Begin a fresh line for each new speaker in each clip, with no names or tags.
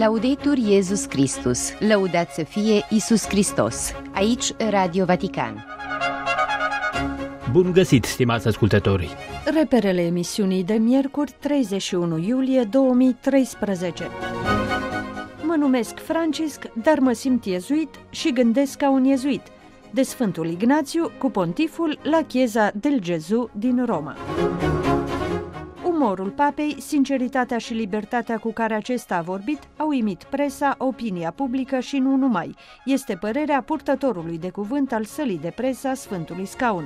Laudetur Iesus Christus, lăudat să fie Iisus Hristos. Aici Radio Vatican.
Bun găsit, stimați ascultători!
Reperele emisiunii de miercuri, 31 iulie 2013. Mă numesc Francisc, dar mă simt iezuit și gândesc ca un iezuit. De Sfântul Ignațiu, cu pontiful la Chiesa del Gesù din Roma. Umorul papei, sinceritatea și libertatea cu care acesta a vorbit au uimit presa, opinia publică și nu numai. Este părerea purtătorului de cuvânt al sălii de presă a Sfântului Scaun.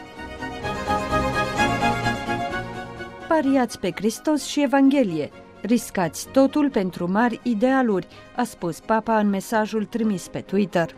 Pariați pe Hristos și Evanghelie. Riscați totul pentru mari idealuri, a spus Papa în mesajul trimis pe Twitter.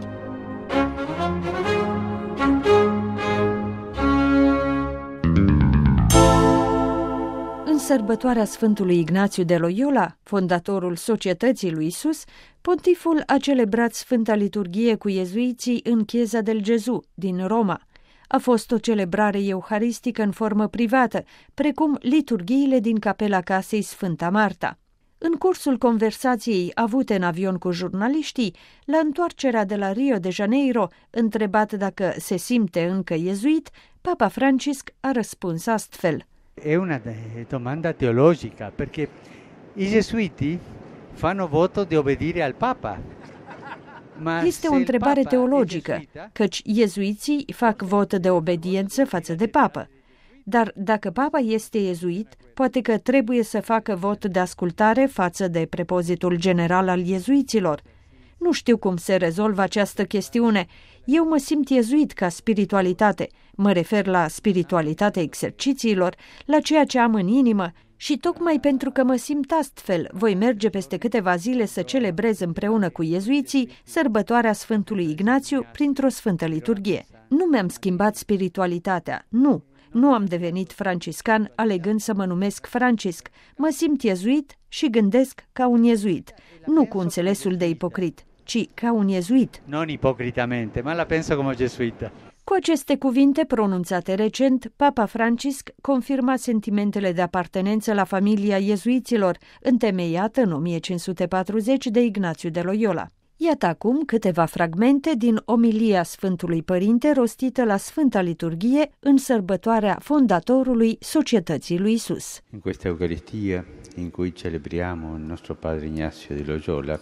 În sărbătoarea Sfântului Ignațiu de Loyola, fondatorul Societății lui Isus, pontiful a celebrat Sfânta Liturghie cu iezuiții în Chiesa del Gesù din Roma. A fost o celebrare euharistică în formă privată, precum liturghiile din capela casei Sfânta Marta. În cursul conversației avute în avion cu jurnaliștii, la întoarcerea de la Rio de Janeiro, întrebat dacă se simte încă iezuit, Papa Francisc a răspuns astfel.
È una domanda teologica, perché i gesuiti fanno voto di obbedire al Papa.
Este o întrebare teologică, căci iezuiții fac vot de obediență față de papă. Dar dacă papa este iezuit, poate că trebuie să facă vot de ascultare față de prepozitul general al iezuiților. Nu știu cum se rezolvă această chestiune. Eu mă simt iezuit ca spiritualitate. Mă refer la spiritualitatea exercițiilor, la ceea ce am în inimă, și tocmai pentru că mă simt astfel, voi merge peste câteva zile să celebrez împreună cu iezuiții sărbătoarea Sfântului Ignațiu printr-o sfântă liturghie. Nu mi-am schimbat spiritualitatea, nu am devenit franciscan alegând să mă numesc Francisc. Mă simt iezuit și gândesc ca un iezuit, nu cu înțelesul de ipocrit, ci ca un iezuit.
Non ipocritamente, ma la penso come gesuita.
Cu aceste cuvinte pronunțate recent, Papa Francisc confirma sentimentele de apartenență la familia iezuiților, întemeiată în 1540 de Ignațiu de Loyola. Iată acum câteva fragmente din omilia Sfântului Părinte rostită la Sfânta Liturghie în sărbătoarea fondatorului Societății lui Isus.
In questa Eucaristia in cui celebriamo il nostro Padre Ignacio de Loyola,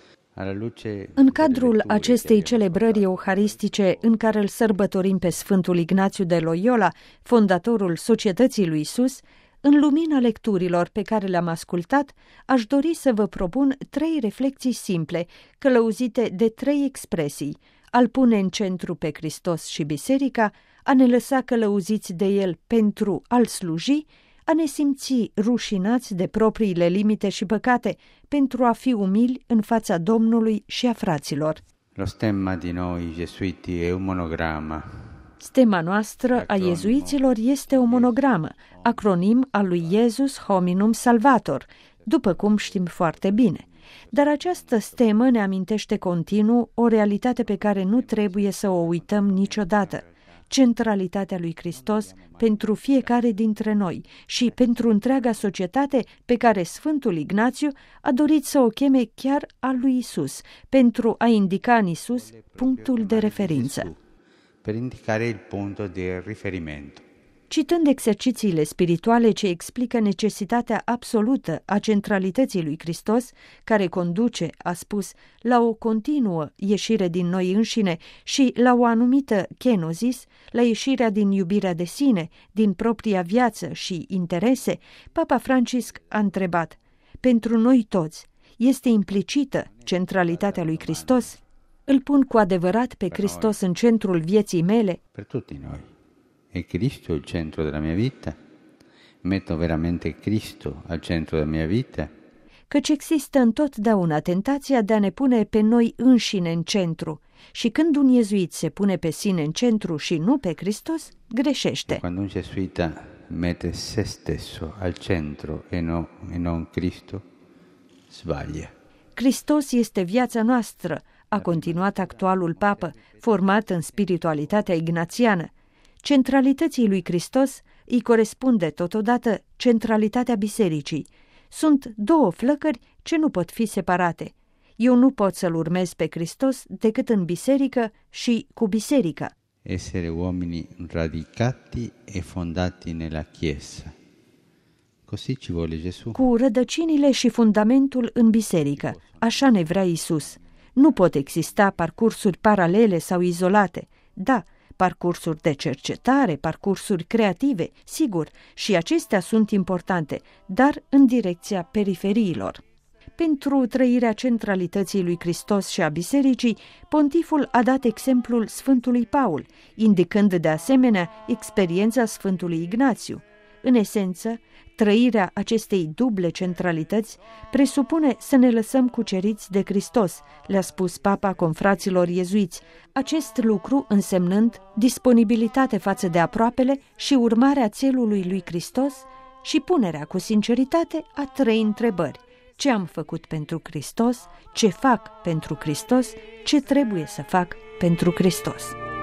în cadrul acestei celebrări euharistice în care îl sărbătorim pe Sfântul Ignațiu de Loyola, fondatorul Societății lui Isus, în lumina lecturilor pe care le-am ascultat, aș dori să vă propun 3 reflexii simple, călăuzite de 3 expresii: a-L pune în centru pe Hristos și Biserica, a ne lăsa călăuziți de El pentru a-L sluji, a ne simți rușinați de propriile limite și păcate, pentru a fi umili în fața Domnului și a fraților. Lo stemma di noi gesuiti è un monogramma.
Stema noastră a iezuiților este o monogramă, acronim al lui Iesus Hominum Salvator, după cum știm foarte bine. Dar această stemă ne amintește continuu o realitate pe care nu trebuie să o uităm niciodată: centralitatea lui Hristos pentru fiecare dintre noi și pentru întreaga societate, pe care Sfântul Ignațiu a dorit să o cheme chiar a lui Isus, pentru a indica în Isus punctul de referință.
Per indicare il punto di riferimento.
Citând exercițiile spirituale ce explică necesitatea absolută a centralității lui Hristos, care conduce, a spus, la o continuă ieșire din noi înșine și la o anumită kenosis, la ieșirea din iubirea de sine, din propria viață și interese, Papa Francisc a întrebat: pentru noi toți este implicită centralitatea lui Hristos? Îl pun cu adevărat pe Hristos în centrul vieții mele?
Per tutti noi. È Cristo il centro della mia vita? Metto veramente Cristo al centro della mia vita?
Căci există întotdeauna tentația de a ne pune pe noi înșine în centru, și când un iezuit se pune pe sine în centru și nu pe Hristos, greșește.
Quando un gesuita mette se stesso al centro e non Cristo, sbaglia.
Hristos este viața noastră, a continuat actualul papă, format în spiritualitatea ignațiană. Centralității lui Hristos îi corespunde totodată centralitatea bisericii. Sunt 2 flăcări ce nu pot fi separate. Eu nu pot să-L urmez pe Hristos decât în biserică și cu biserica.
Essere uomini radicati e fondati nella Chiesa. Così ci vuole Gesù.
Cu rădăcinile și fundamentul în biserică. Așa ne vrea Iisus. Nu pot exista parcursuri paralele sau izolate. Da, parcursuri de cercetare, parcursuri creative, sigur, și acestea sunt importante, dar în direcția periferiilor. Pentru trăirea centralității lui Hristos și a bisericii, pontiful a dat exemplul Sfântului Paul, indicând de asemenea experiența Sfântului Ignațiu. În esență, trăirea acestei duble centralități presupune să ne lăsăm cuceriți de Hristos, le-a spus Papa confraților iezuiți, acest lucru însemnând disponibilitate față de aproapele și urmarea țelului lui Hristos și punerea cu sinceritate a 3 întrebări. Ce am făcut pentru Hristos, ce fac pentru Hristos, ce trebuie să fac pentru Hristos.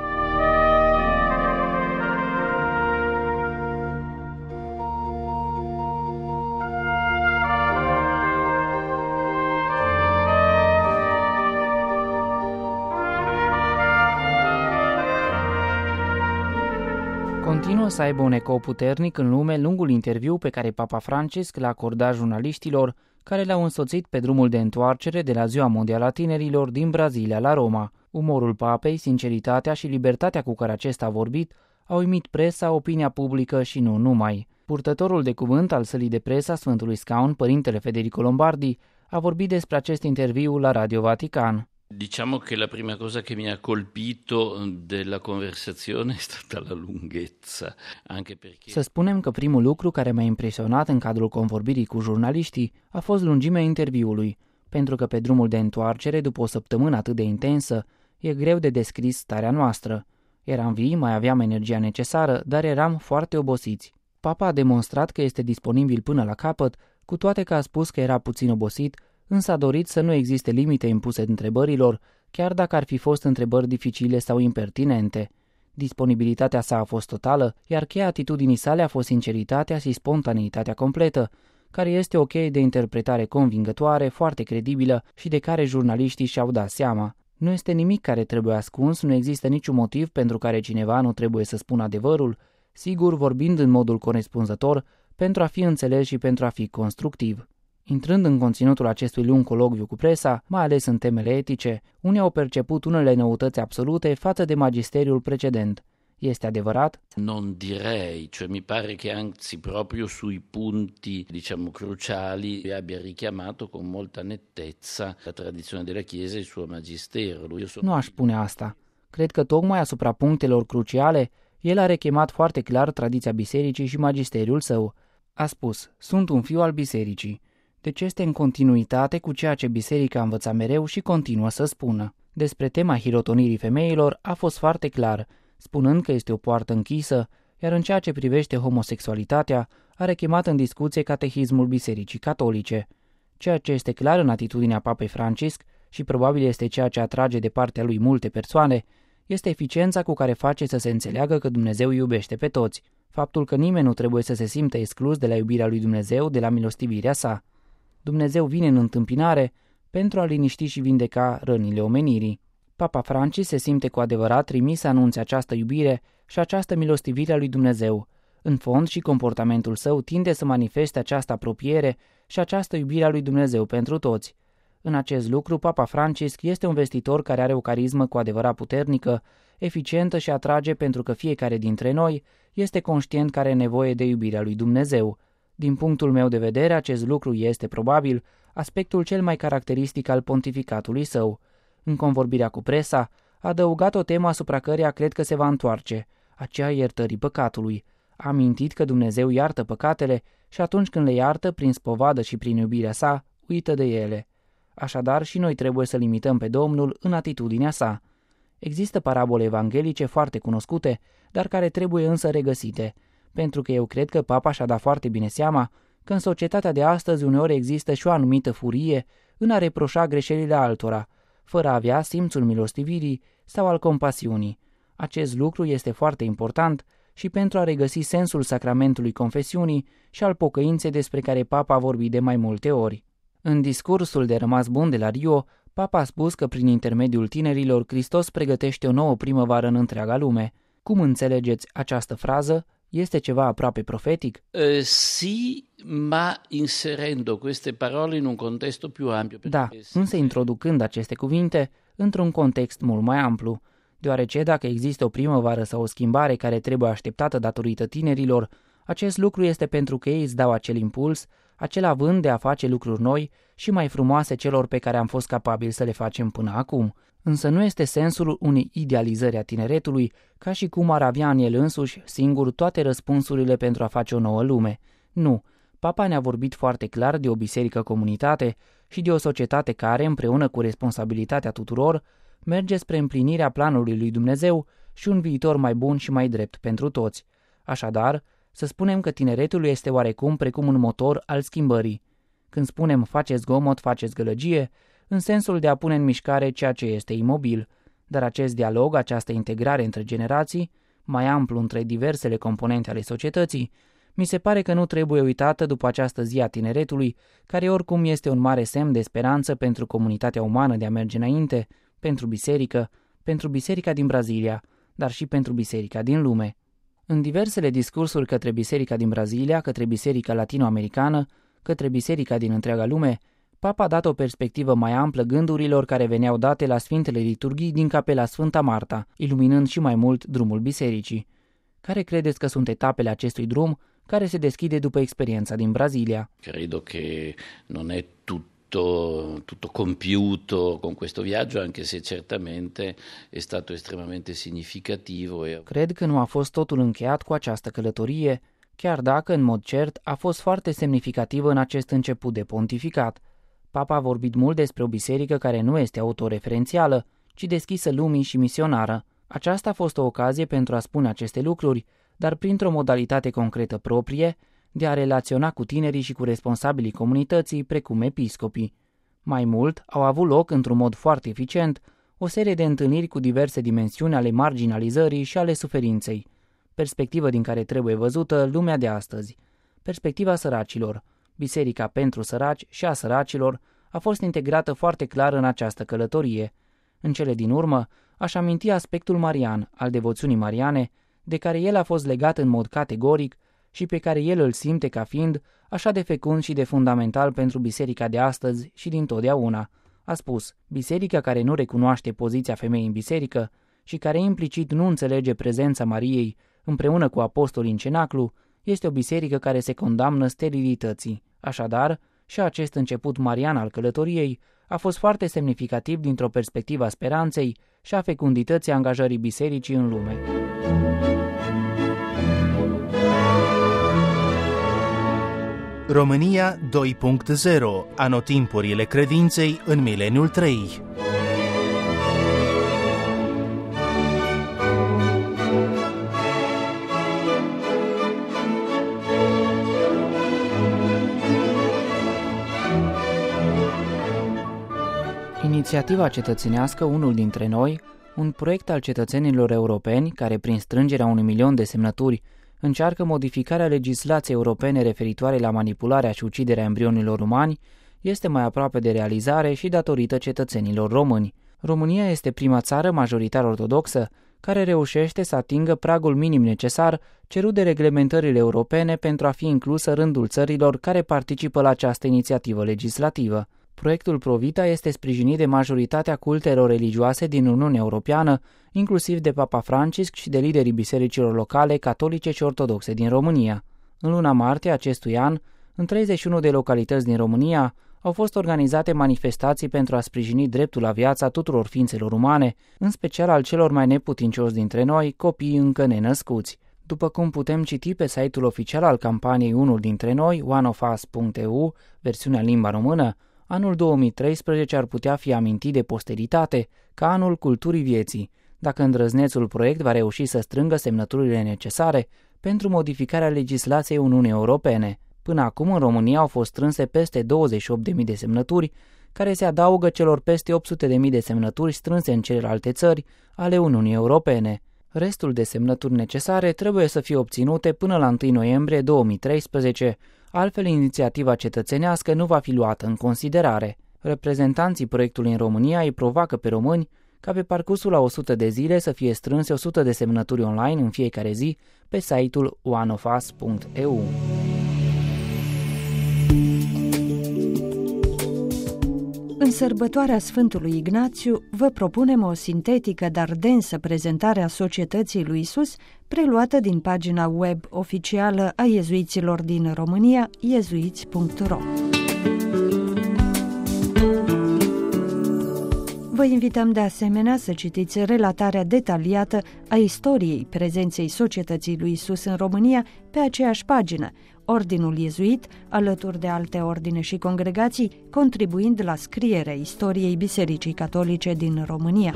Continuă să aibă un ecou puternic în lume lungul interviu pe care Papa Francisc l-a acordat jurnaliștilor care l-au însoțit pe drumul de întoarcere de la Ziua Mondială a Tinerilor din Brazilia la Roma. Umorul papei, sinceritatea și libertatea cu care acesta a vorbit au uimit presa, opinia publică și nu numai. Purtătorul de cuvânt al sălii de presă a Sfântului Scaun, părintele Federico Lombardi, a vorbit despre acest interviu la Radio Vatican.
Diciamo che la prima cosa che mi ha colpito della conversazione è stata la lunghezza, anche perché...
Să spunem că primul lucru care m-a impresionat în cadrul convorbirii cu jurnaliștii a fost lungimea interviului, pentru că pe drumul de întoarcere, după o săptămână atât de intensă, e greu de descris starea noastră. Eram vii, mai aveam energia necesară, dar eram foarte obosiți. Papa a demonstrat că este disponibil până la capăt, cu toate că a spus că era puțin obosit, însă a dorit să nu existe limite impuse întrebărilor, chiar dacă ar fi fost întrebări dificile sau impertinente. Disponibilitatea sa a fost totală, iar cheia atitudinii sale a fost sinceritatea și spontaneitatea completă, care este o cheie de interpretare convingătoare, foarte credibilă și de care jurnaliștii și-au dat seama. Nu este nimic care trebuie ascuns, nu există niciun motiv pentru care cineva nu trebuie să spună adevărul, sigur vorbind în modul corespunzător, pentru a fi înțeles și pentru a fi constructiv. Intrând în conținutul acestui lung colocviu cu presa, mai ales în temele etice, unii au perceput unele noutăți absolute față de magisteriul precedent. Este adevărat?
Non direi, cioè mi pare che anzi proprio sui punti, diciamo, cruciali abbia richiamato con molta nettezza la tradizione della Chiesa e il suo magistero.
Nu aș spune asta. Cred că tocmai asupra punctelor cruciale, el a rechemat foarte clar tradiția bisericii și magisteriul său. A spus, sunt un fiu al bisericii. Deci este în continuitate cu ceea ce biserica a învățat mereu și continuă să spună. Despre tema hirotonirii femeilor a fost foarte clar, spunând că este o poartă închisă, iar în ceea ce privește homosexualitatea, a rechemat în discuție catehismul Bisericii Catolice. Ceea ce este clar în atitudinea Papei Francisc și probabil este ceea ce atrage de partea lui multe persoane, este eficiența cu care face să se înțeleagă că Dumnezeu iubește pe toți, faptul că nimeni nu trebuie să se simtă exclus de la iubirea lui Dumnezeu, de la milostivirea sa. Dumnezeu vine în întâmpinare pentru a liniști și vindeca rănile omenirii. Papa Francis se simte cu adevărat trimis să anunțe această iubire și această milostivire a lui Dumnezeu. În fond și comportamentul său tinde să manifeste această apropiere și această iubire a lui Dumnezeu pentru toți. În acest lucru, Papa Francisc este un vestitor care are o carismă cu adevărat puternică, eficientă și atrage pentru că fiecare dintre noi este conștient că are nevoie de iubirea lui Dumnezeu. Din punctul meu de vedere, acest lucru este, probabil, aspectul cel mai caracteristic al pontificatului său. În convorbirea cu presa, a adăugat o temă asupra căreia cred că se va întoarce, aceea iertării păcatului. A amintit că Dumnezeu iartă păcatele și atunci când le iartă, prin spovadă și prin iubirea sa, uită de ele. Așadar, și noi trebuie să limităm pe Domnul în atitudinea sa. Există parabole evanghelice foarte cunoscute, dar care trebuie însă regăsite, pentru că eu cred că Papa și-a dat foarte bine seama că în societatea de astăzi uneori există și o anumită furie în a reproșa greșelile altora, fără a avea simțul milostivirii sau al compasiunii. Acest lucru este foarte important și pentru a regăsi sensul sacramentului confesiunii și al pocăinței despre care Papa a vorbit de mai multe ori. În discursul de rămas bun de la Rio, Papa a spus că prin intermediul tinerilor Hristos pregătește o nouă primăvară în întreaga lume. Cum înțelegeți această frază? Este ceva aproape profetic?
Sì, ma inserendo queste parole in un contesto più ampio.
Da, însă introducând aceste cuvinte într-un context mult mai amplu, deoarece dacă există o primăvară sau o schimbare care trebuie așteptată datorită tinerilor, acest lucru este pentru că ei îți dau acel impuls, acel avânt de a face lucruri noi și mai frumoase celor pe care am fost capabili să le facem până acum. Însă nu este sensul unei idealizări a tineretului, ca și cum ar avea în el însuși singur toate răspunsurile pentru a face o nouă lume. Nu, Papa ne-a vorbit foarte clar de o biserică-comunitate și de o societate care, împreună cu responsabilitatea tuturor, merge spre împlinirea planului lui Dumnezeu și un viitor mai bun și mai drept pentru toți. Așadar, să spunem că tineretul este oarecum precum un motor al schimbării. Când spunem faceți zgomot, faceți gălăgie, în sensul de a pune în mișcare ceea ce este imobil, dar acest dialog, această integrare între generații, mai amplu între diversele componente ale societății, mi se pare că nu trebuie uitată după această zi a tineretului, care oricum este un mare semn de speranță pentru comunitatea umană de a merge înainte, pentru biserica din Brazilia, dar și pentru biserica din lume. În diversele discursuri către biserica din Brazilia, către biserica latinoamericană, către biserica din întreaga lume, Papa a dat o perspectivă mai amplă gândurilor care veneau date la Sfintele Liturghii din Capela Sfânta Marta, iluminând și mai mult drumul bisericii. Care credeți că sunt etapele acestui drum care se deschide după experiența din Brazilia?
Credo che non è tutto compiuto con questo viaggio, anche se certamente è stato estremamente significativo.
Cred că nu a fost totul încheiat cu această călătorie, chiar dacă, în mod cert, a fost foarte semnificativă în acest început de pontificat. Papa a vorbit mult despre o biserică care nu este autoreferențială, ci deschisă lumii și misionară. Aceasta a fost o ocazie pentru a spune aceste lucruri, dar printr-o modalitate concretă proprie, de a relaționa cu tinerii și cu responsabilii comunității, precum episcopii. Mai mult, au avut loc, într-un mod foarte eficient, o serie de întâlniri cu diverse dimensiuni ale marginalizării și ale suferinței, perspectivă din care trebuie văzută lumea de astăzi. Perspectiva săracilor, biserica pentru săraci și a săracilor, a fost integrată foarte clar în această călătorie. În cele din urmă, aș aminti aspectul marian, al devoțiunii mariane, de care el a fost legat în mod categoric și pe care el îl simte ca fiind așa de fecund și de fundamental pentru biserica de astăzi și dintotdeauna. A spus, biserica care nu recunoaște poziția femeii în biserică și care implicit nu înțelege prezența Mariei împreună cu apostolii în cenaclu, este o biserică care se condamnă sterilității. Așadar, și acest început marian al călătoriei a fost foarte semnificativ dintr-o perspectivă a speranței și a fecundității angajării bisericii în lume.
România 2.0. Anotimpurile credinței în mileniul 3.
Inițiativa cetățenească Unul dintre noi, un proiect al cetățenilor europeni care, prin strângerea 1 milion de semnături, încearcă modificarea legislației europene referitoare la manipularea și uciderea embrionilor umani, este mai aproape de realizare și datorită cetățenilor români. România este prima țară majoritar ortodoxă care reușește să atingă pragul minim necesar cerut de reglementările europene pentru a fi inclusă rândul țărilor care participă la această inițiativă legislativă. Proiectul Provita este sprijinit de majoritatea cultelor religioase din Uniunea Europeană, inclusiv de Papa Francisc și de liderii bisericilor locale, catolice și ortodoxe din România. În luna martie acestui an, în 31 de localități din România, au fost organizate manifestații pentru a sprijini dreptul la viața tuturor ființelor umane, în special al celor mai neputincioși dintre noi, copiii încă nenăscuți. După cum putem citi pe site-ul oficial al campaniei Unul dintre noi, oneofus.eu, versiunea în limba română, anul 2013 ar putea fi amintit de posteritate ca anul culturii vieții, dacă îndrăznețul proiect va reuși să strângă semnăturile necesare pentru modificarea legislației Uniunii Europene. Până acum în România au fost strânse peste 28.000 de semnături, care se adaugă celor peste 800.000 de semnături strânse în celelalte țări ale Uniunii Europene. Restul de semnături necesare trebuie să fie obținute până la 1 noiembrie 2013, altfel inițiativa cetățenească nu va fi luată în considerare. Reprezentanții proiectului în România îi provoacă pe români ca pe parcursul la 100 de zile să fie strânse 100 de semnături online în fiecare zi pe site-ul oneofus.eu.
În sărbătoarea Sfântului Ignațiu vă propunem o sintetică, dar densă prezentare a societății lui Isus, preluată din pagina web oficială a iezuiților din România, iezuiți.ro. Vă invităm de asemenea să citiți relatarea detaliată a istoriei prezenței societății lui Isus în România pe aceeași pagină, Ordinul Iezuit, alături de alte ordine și congregații, contribuind la scrierea istoriei Bisericii Catolice din România.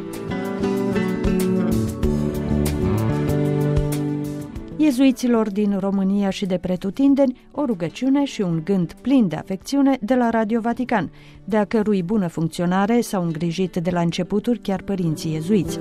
Iezuiților din România și de pretutindeni, o rugăciune și un gând plin de afecțiune de la Radio Vatican, de a cărui bună funcționare s-au îngrijit de la începuturi chiar părinții iezuiți.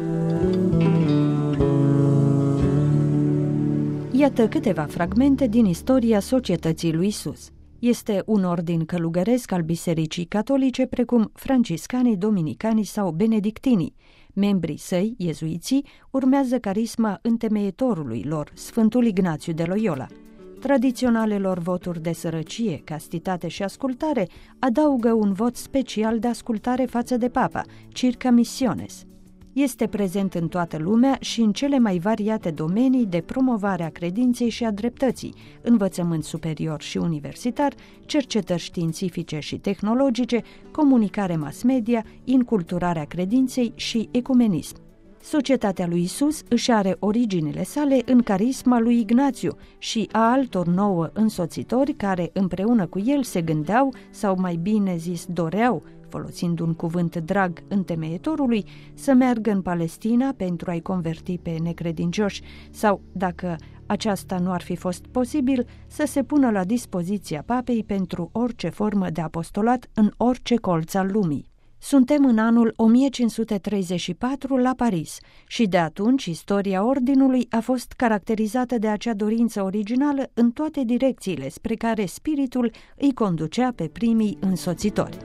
Iată câteva fragmente din istoria societății lui Isus. Este un ordin călugăresc al Bisericii Catolice, precum franciscanii, dominicanii sau benedictinii. Membrii săi, iezuiții, urmează carisma întemeietorului lor, Sfântul Ignațiu de Loyola. Tradiționalelor voturi de sărăcie, castitate și ascultare adaugă un vot special de ascultare față de Papa, Circa Missiones. Este prezent în toată lumea și în cele mai variate domenii de promovare a credinței și a dreptății, învățământ superior și universitar, cercetări științifice și tehnologice, comunicare mass media, inculturarea credinței și ecumenism. Societatea lui Isus își are originile sale în carisma lui Ignațiu și a altor 9 însoțitori care împreună cu el se gândeau, sau mai bine zis doreau, folosind un cuvânt drag întemeietorului, să meargă în Palestina pentru a-i converti pe necredincioși sau, dacă aceasta nu ar fi fost posibil, să se pună la dispoziția papei pentru orice formă de apostolat în orice colț al lumii. Suntem în anul 1534 la Paris și de atunci istoria ordinului a fost caracterizată de acea dorință originală în toate direcțiile spre care spiritul îi conducea pe primii însoțitori.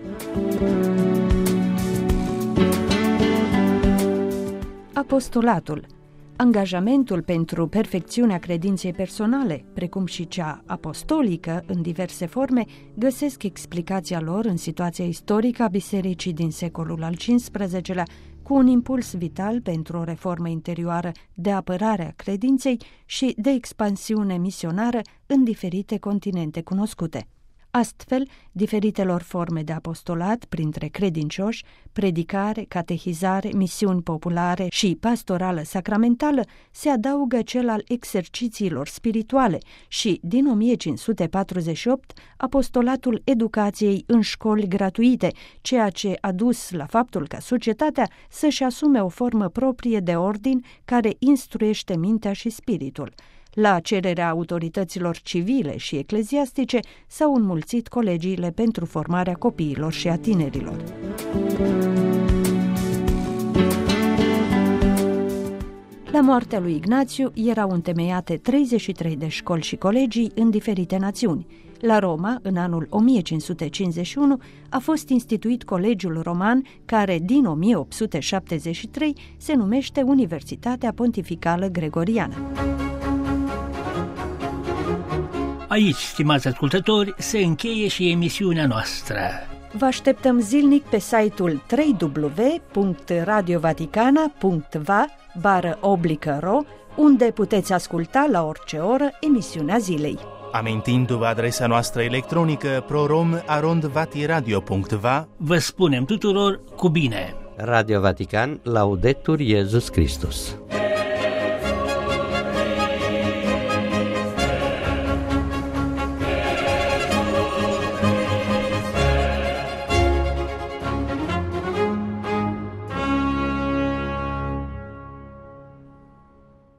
Apostolatul. Angajamentul pentru perfecțiunea credinței personale, precum și cea apostolică în diverse forme, găsesc explicația lor în situația istorică a bisericii din secolul al XV-lea, cu un impuls vital pentru o reformă interioară de apărare a credinței și de expansiune misionară în diferite continente cunoscute. Astfel, diferitelor forme de apostolat printre credincioși, predicare, catehizare, misiuni populare și pastorală sacramentală, se adaugă cel al exercițiilor spirituale și, din 1548, apostolatul educației în școli gratuite, ceea ce a dus la faptul ca societatea să-și asume o formă proprie de ordin care instruiește mintea și spiritul. La cererea autorităților civile și ecleziastice s-au înmulțit colegiile pentru formarea copiilor și a tinerilor. La moartea lui Ignațiu erau întemeiate 33 de școli și colegii în diferite națiuni. La Roma, în anul 1551, a fost instituit Colegiul Roman, care din 1873 se numește Universitatea Pontificală Gregoriană.
Aici, stimați ascultători, se încheie și emisiunea noastră.
Vă așteptăm zilnic pe site-ul www.radiovaticana.va/ro, unde puteți asculta la orice oră emisiunea zilei.
Amintindu-vă adresa noastră electronică prorom@vatiradio.va,
vă spunem tuturor cu bine!
Radio Vatican, Laudetur Iesus Christus.